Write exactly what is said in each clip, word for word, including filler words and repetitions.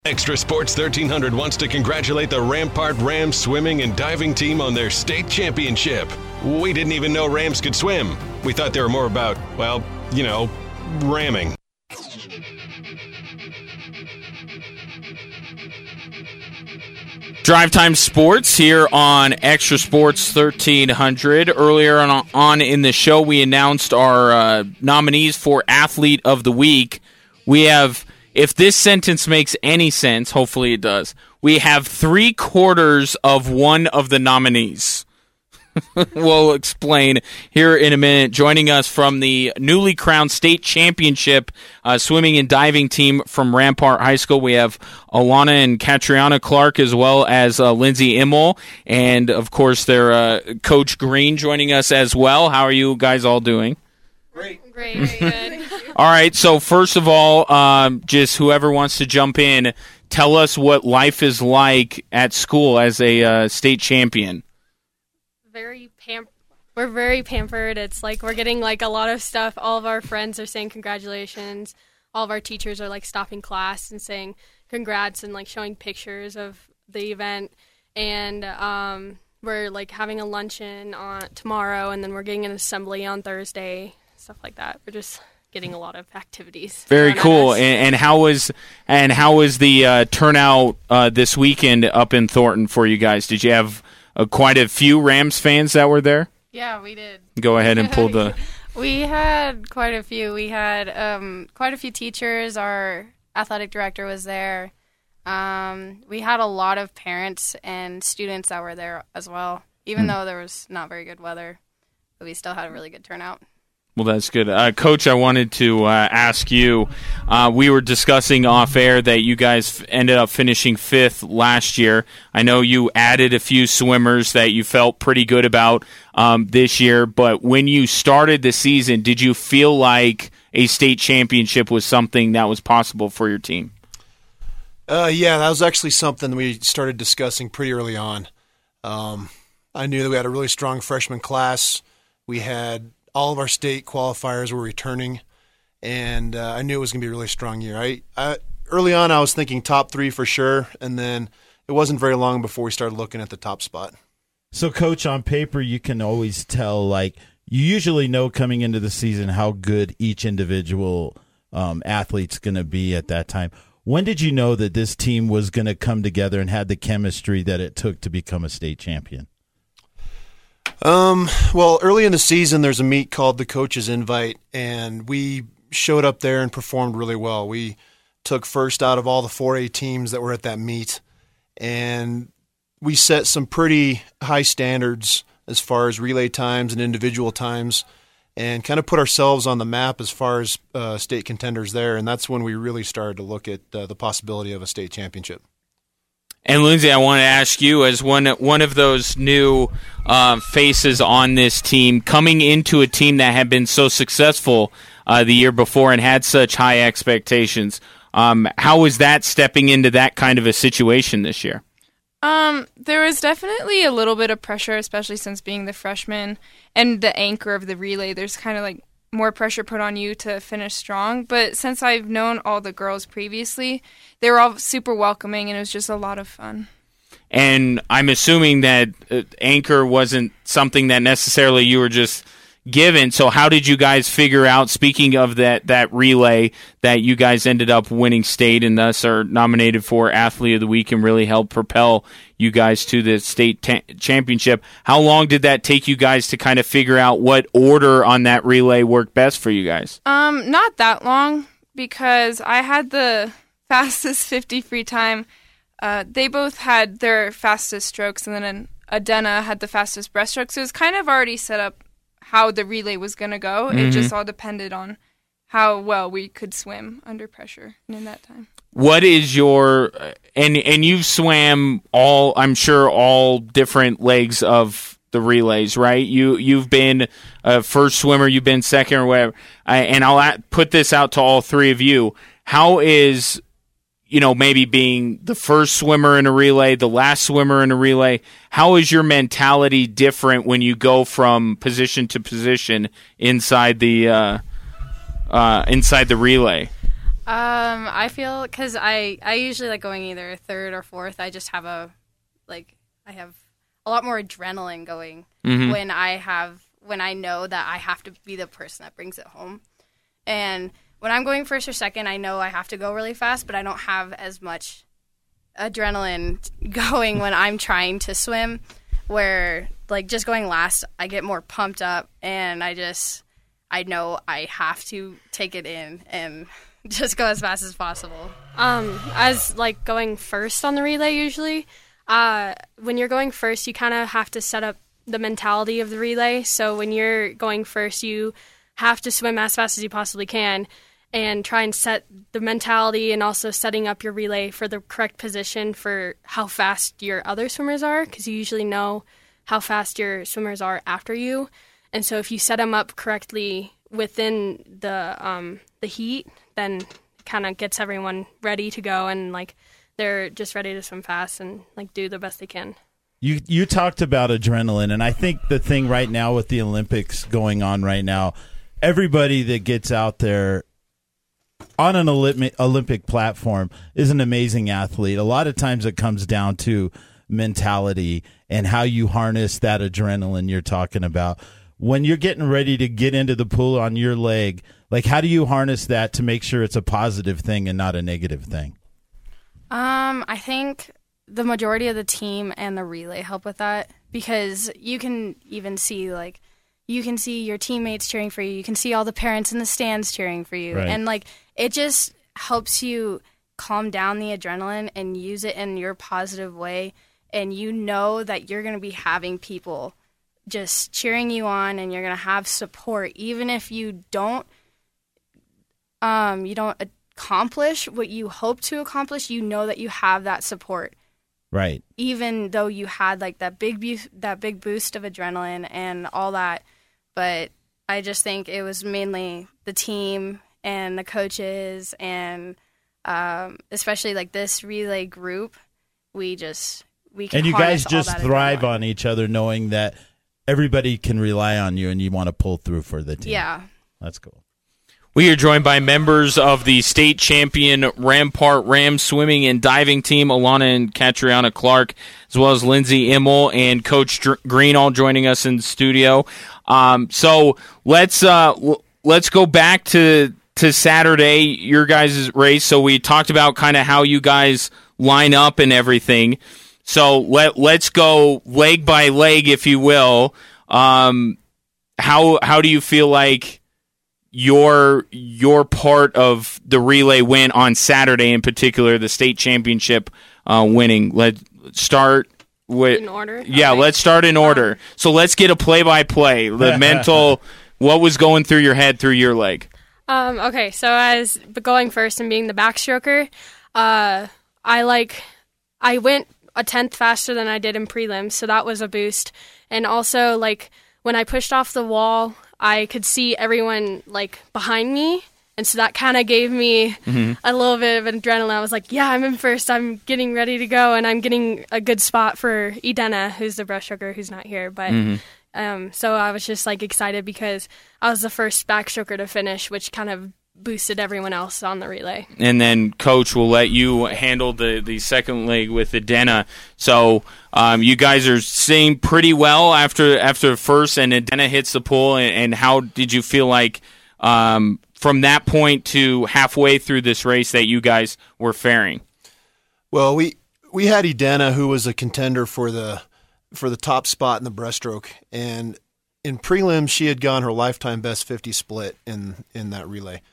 Extra Sports thirteen hundred wants to congratulate the Rampart Rams swimming and diving team on their state championship. We didn't even know Rams could swim. We thought they were more about, well, you know, ramming. Drive Time Sports here on Extra Sports thirteen hundred. Earlier on, on in the show, we announced our uh, nominees for Athlete of the Week. We have, if this sentence makes any sense, hopefully it does, we have three quarters of one of the nominees. We'll explain here in a minute. Joining us from the newly crowned state championship uh, swimming and diving team from Rampart High School, we have Alana and Catriona Clark, as well as uh, Lindsay Immel, and of course their uh, Coach Green joining us as well. How are you guys all doing? Great. Great. Good. All right, so first of all, um, just whoever wants to jump in, tell us what life is like at school as a uh, state champion. Very pam- We're very pampered. It's like we're getting like a lot of stuff. All of our friends are saying congratulations. All of our teachers are like stopping class and saying congrats and like showing pictures of the event. And um, we're like having a luncheon on tomorrow, and then we're getting an assembly on Thursday, stuff like that. We're just getting a lot of activities. Very cool. And, and how was and how was the uh, turnout uh, this weekend up in Thornton for you guys? Did you have Uh, quite a few Rams fans that were there? Yeah, we did. Go ahead and pull the... We had quite a few. We had um, quite a few teachers. Our athletic director was there. Um, we had a lot of parents and students that were there as well, even hmm. though there was not very good weather. But we still had a really good turnout. Well, that's good. Uh, Coach, I wanted to uh, ask you, uh, we were discussing off air that you guys f- ended up finishing fifth last year. I know you added a few swimmers that you felt pretty good about um, this year, but when you started the season, did you feel like a state championship was something that was possible for your team? Uh, yeah, that was actually something we started discussing pretty early on. Um, I knew that we had a really strong freshman class. We had all of our state qualifiers were returning, and uh, I knew it was going to be a really strong year. I, I early on, I was thinking top three for sure, and then it wasn't very long before we started looking at the top spot. So, Coach, on paper, you can always tell, like, you usually know coming into the season how good each individual um, athlete's going to be at that time. When did you know that this team was going to come together and had the chemistry that it took to become a state champion? Um, well, early in the season, there's a meet called the Coach's Invite, and we showed up there and performed really well. We took first out of all the four A teams that were at that meet, and we set some pretty high standards as far as relay times and individual times, and kind of put ourselves on the map as far as uh, state contenders there, and that's when we really started to look at uh, the possibility of a state championship. And Lindsay, I want to ask you, as one one of those new uh, faces on this team, coming into a team that had been so successful uh, the year before and had such high expectations, um, how was that stepping into that kind of a situation this year? Um, there was definitely a little bit of pressure, especially since being the freshman and the anchor of the relay. There's kind of like more pressure put on you to finish strong. But since I've known all the girls previously, they were all super welcoming, and it was just a lot of fun. And I'm assuming that uh, anchor wasn't something that necessarily you were just given. So how did you guys figure out, speaking of that, that relay, that you guys ended up winning state and thus are nominated for Athlete of the Week and really helped propel you guys to the state ta- championship? How long did that take you guys to kind of figure out what order on that relay worked best for you guys? Um, not that long, because I had the fastest fifty free time. Uh, they both had their fastest strokes, and then Adena had the fastest breaststroke. So it was kind of already set up how the relay was going to go. Mm-hmm. It just all depended on how well we could swim under pressure in that time. What is your, and and you've swam all, I'm sure, all different legs of the relays, right? You, you've been a first swimmer, you've been second or whatever. I, and I'll at, put this out to all three of you. How is, you know, maybe being the first swimmer in a relay, the last swimmer in a relay, how is your mentality different when you go from position to position inside the uh, uh, inside the relay? Um, I feel because I I usually like going either third or fourth. I just have a like I have a lot more adrenaline going Mhm. when I have when I know that I have to be the person that brings it home. And when I'm going first or second, I know I have to go really fast, but I don't have as much adrenaline going when I'm trying to swim. Where like just going last, I get more pumped up, and I just I know I have to take it in and just go as fast as possible. Um, as like going first on the relay usually, uh, when you're going first, you kind of have to set up the mentality of the relay. So when you're going first, you have to swim as fast as you possibly can and try and set the mentality and also setting up your relay for the correct position for how fast your other swimmers are, because you usually know how fast your swimmers are after you. And so if you set them up correctly within the um, the heat, then it kind of gets everyone ready to go, and like they're just ready to swim fast and like do the best they can. You you talked about adrenaline, and I think the thing right now with the Olympics going on right now, everybody that gets out there on an Olympic Olympic platform is an amazing athlete. A lot of times it comes down to mentality and how you harness that adrenaline you're talking about. When you're getting ready to get into the pool on your leg, like how do you harness that to make sure it's a positive thing and not a negative thing? Um, I think the majority of the team and the relay help with that, because you can even see like you can see your teammates cheering for you. You can see all the parents in the stands cheering for you. Right. And like it just helps you calm down the adrenaline and use it in your positive way. And you know that you're going to be having people just cheering you on, and you're going to have support even if you don't um you don't accomplish what you hope to accomplish. You know that you have that support. Right. Even though you had like that big bu- that big boost of adrenaline and all that, but I just think it was mainly the team and the coaches, and um, especially like this relay group. We just we can And you guys harness all just that thrive adrenaline. on each other, knowing that everybody can rely on you and you want to pull through for the team. Yeah. That's cool. We are joined by members of the state champion Rampart Rams swimming and diving team, Alana and Catriona Clark, as well as Lindsay Immel and Coach Dr- Green, all joining us in the studio. Um, so let's uh, l- let's go back to to Saturday, your guys' race. So we talked about kind of how you guys line up and everything. So let let's go leg by leg, if you will. Um, how how do you feel like your your part of the relay win on Saturday, in particular, the state championship uh, winning? Let's start with In order? Yeah, Okay. let's start in order. So let's get a play by play. The mental, what was going through your head through your leg? Um, okay, so as going first and being the backstroker, uh, I like I went a tenth faster than I did in prelims, so that was a boost. And also, like when I pushed off the wall, I could see everyone like behind me, and so that kind of gave me Mm-hmm. a little bit of adrenaline. I was like, "Yeah, I'm in first. I'm getting ready to go, and I'm getting a good spot for Edena, who's the breaststroker, who's not here." But Mm-hmm. um, so I was just like excited because I was the first backstroker to finish, which kind of boosted everyone else on the relay. And then Coach will let you handle the, the second leg with Edena. So um, you guys are seeing pretty well after after first, and Edena hits the pool. And, and how did you feel like um, from that point to halfway through this race that you guys were faring? Well, we we had Edena, who was a contender for the for the top spot in the breaststroke, and in prelims she had gone her lifetime best fifty split in in that relay.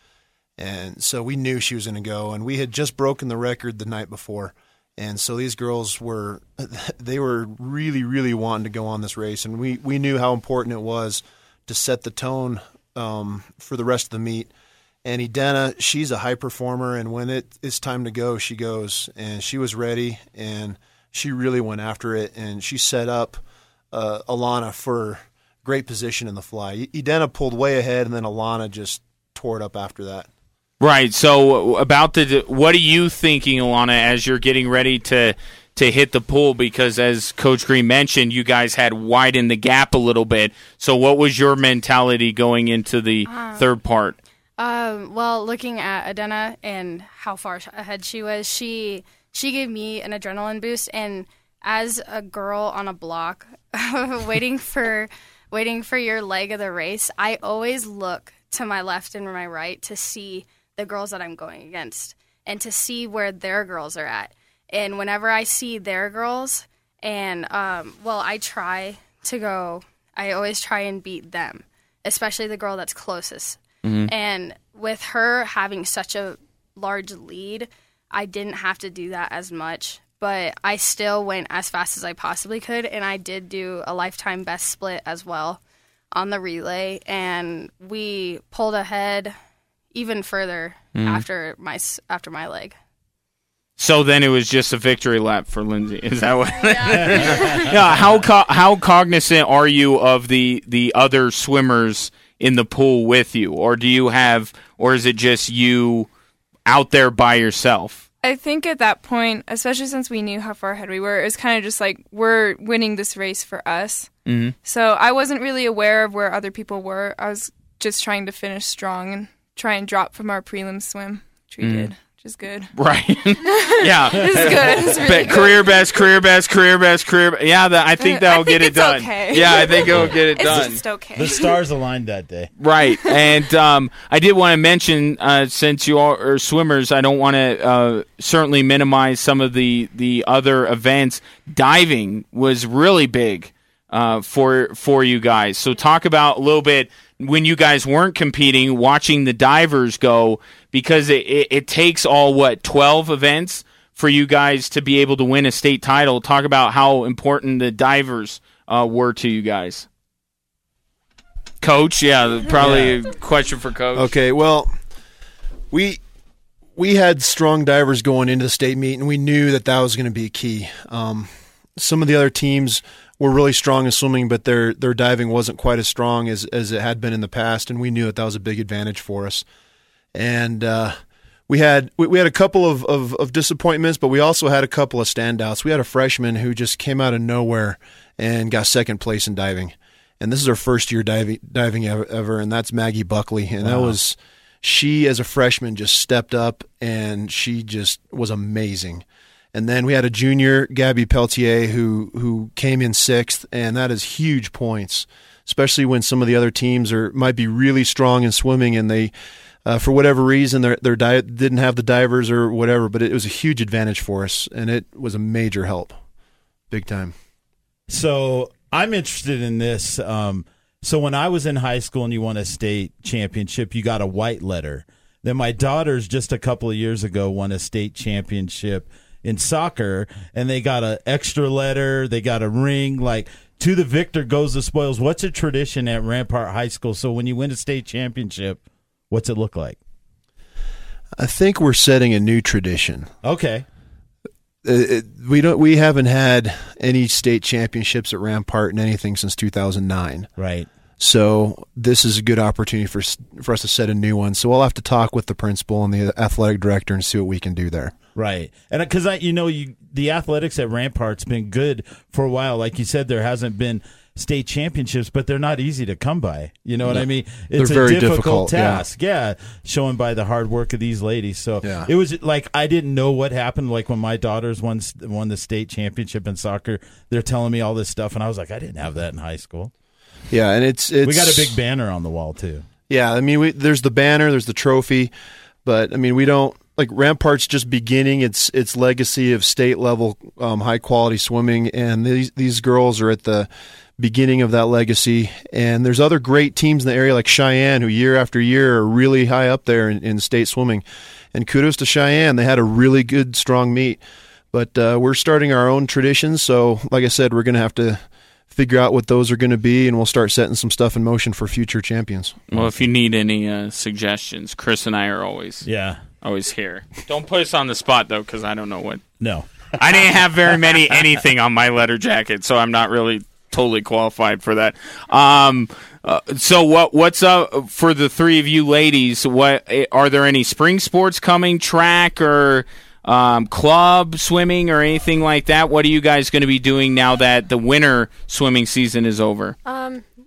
And so we knew she was going to go, and we had just broken the record the night before. And so these girls were, they were really, really wanting to go on this race. And we, we knew how important it was to set the tone um, for the rest of the meet. And Edena, she's a high performer, and when it is time to go, she goes. And she was ready, and she really went after it. And she set up uh, Alana for great position in the fly. Edena pulled way ahead, and then Alana just tore it up after that. Right. So about the, what are you thinking, Alana, as you're getting ready to to hit the pool? Because as Coach Green mentioned, you guys had widened the gap a little bit. So what was your mentality going into the Uh, third part? Um, well, looking at Adena and how far ahead she was, she she gave me an adrenaline boost. And as a girl on a block, waiting for waiting for your leg of the race, I always look to my left and my right to see the girls that I'm going against and to see where their girls are at. And whenever I see their girls, and um, well, I try to go. I always try and beat them, especially the girl that's closest. Mm-hmm. And with her having such a large lead, I didn't have to do that as much, but I still went as fast as I possibly could, and I did do a lifetime best split as well on the relay, and we pulled ahead even further mm-hmm. after my after my leg. So then it was just a victory lap for Lindsay. Is that what? Yeah. yeah how co- how cognizant are you of the the other swimmers in the pool with you, or do you have, or is it just you out there by yourself? I think at that point, especially since we knew how far ahead we were, it was kind of just like, we're winning this race for us. Mm-hmm. So I wasn't really aware of where other people were. I was just trying to finish strong and try and drop from our prelim swim, which we mm-hmm. did. Which is good. Right. yeah. This is good. It's really Be- career best, career best, career best, career best. Yeah, that, I think that'll I think get it done. Okay. Yeah, I think it'll get it it's done. It's just okay. The stars aligned that day. Right. And um, I did want to mention, uh, since you all are swimmers, I don't want to uh, certainly minimize some of the, the other events. Diving was really big uh, for for you guys. So talk about a little bit when you guys weren't competing, watching the divers go, because it, it, it takes all, what, twelve events for you guys to be able to win a state title. Talk about how important the divers uh, were to you guys. Coach, yeah, probably yeah. a question for Coach. Okay, well, we we had strong divers going into the state meet, and we knew that that was going to be key. Um, some of the other teams were really strong in swimming, but their their diving wasn't quite as strong as, as it had been in the past, and we knew that that was a big advantage for us. And uh, we had we, we had a couple of, of, of disappointments, but we also had a couple of standouts. We had a freshman who just came out of nowhere and got second place in diving, and this is her first year diving diving ever, ever and that's Maggie Buckley, and wow. that was she as a freshman just stepped up, and she just was amazing. And then we had a junior, Gabby Peltier, who who came in sixth, and that is huge points, especially when some of the other teams are might be really strong in swimming, and they, uh, for whatever reason, their their diet didn't have the divers or whatever. But it was a huge advantage for us, and it was a major help, big time. So I'm interested in this. Um, so when I was in high school and you won a state championship, you got a white letter. Then my daughters just a couple of years ago won a state championship in soccer, and they got an extra letter, they got a ring, like, to the victor goes the spoils. What's a tradition at Rampart High School? So when you win a state championship, what's it look like? I think we're setting a new tradition. Okay. It, it, we don't. We haven't had any state championships at Rampart in anything since two thousand nine. Right. So this is a good opportunity for for us to set a new one. So we'll have to talk with the principal and the athletic director and see what we can do there. Right, and because I, you know, you the athletics at Rampart's been good for a while. Like you said, there hasn't been state championships, but they're not easy to come by. You know what no, I mean? It's they're a very difficult, difficult task. Yeah. yeah, showing by the hard work of these ladies. So yeah. it was like I didn't know what happened. Like when my daughters won won the state championship in soccer, they're telling me all this stuff, and I was like, I didn't have that in high school. Yeah, and it's, it's we got a big banner on the wall too. Yeah, I mean, we, there's the banner, there's the trophy, but I mean, we don't. Like Rampart's just beginning its its legacy of state level um, high quality swimming, and these these girls are at the beginning of that legacy. And there's other great teams in the area like Cheyenne, who year after year are really high up there in, in state swimming. And kudos to Cheyenne, they had a really good strong meet. But uh, we're starting our own traditions, so like I said, we're going to have to figure out what those are going to be, and we'll start setting some stuff in motion for future champions. Well, if you need any uh, suggestions, Chris and I are always yeah. Always here. Don't put us on the spot, though, because I don't know what. No. I didn't have very many anything on my letter jacket, so I'm not really totally qualified for that. Um, uh, so what? What's up for the three of you ladies? What are there any spring sports coming? Track or um, club swimming or anything like that? What are you guys going to be doing now that the winter swimming season is over? Um,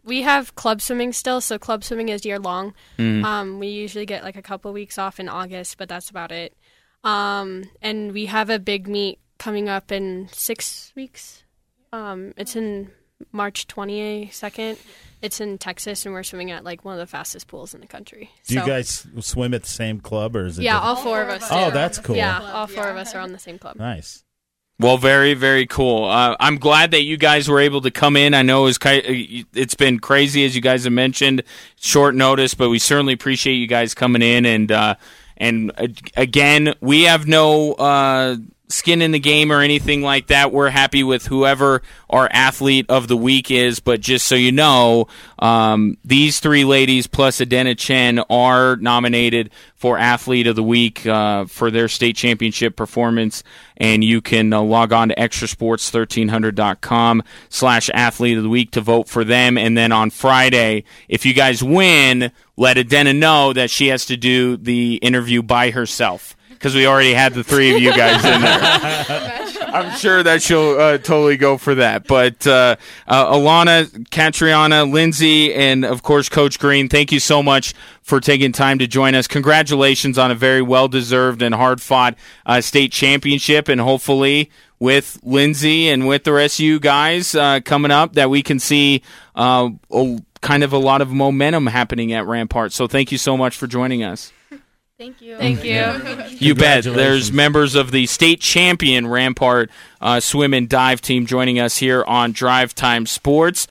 we have club swimming still, so club swimming is year long. Mm. Um, we usually get like a couple weeks off in August, but that's about it. Um, and we have a big meet coming up in six weeks. Um, it's in March twenty-second. It's in Texas, and we're swimming at like one of the fastest pools in the country. Do so, you guys swim at the same club, or is it? Yeah, different? all four of us. Oh, do. that's cool. Yeah, all four of us are on the same club. Nice. Well, very, very cool. Uh, I'm glad that you guys were able to come in. I know it was ki- it's been crazy, as you guys have mentioned, short notice, but we certainly appreciate you guys coming in. And uh, and uh, again, we have no uh, skin in the game or anything like that. We're happy with whoever our athlete of the week is. But just so you know, um, these three ladies plus Adena Chen are nominated for athlete of the week uh, for their state championship performance. And you can uh, log on to extra sports thirteen hundred dot com slash athlete of the week to vote for them. And then on Friday, if you guys win, let Adena know that she has to do the interview by herself, because we already had the three of you guys in there. I'm sure that she'll uh, totally go for that. But uh, uh, Alana, Catriona, Lindsay, and, of course, Coach Green, thank you so much for taking time to join us. Congratulations on a very well-deserved and hard-fought uh, state championship, and hopefully with Lindsay and with the rest of you guys uh, coming up that we can see uh, a, kind of a lot of momentum happening at Rampart. So thank you so much for joining us. Thank you. Thank you. You bet. There's members of the state champion Rampart uh, swim and dive team joining us here on Drive Time Sports.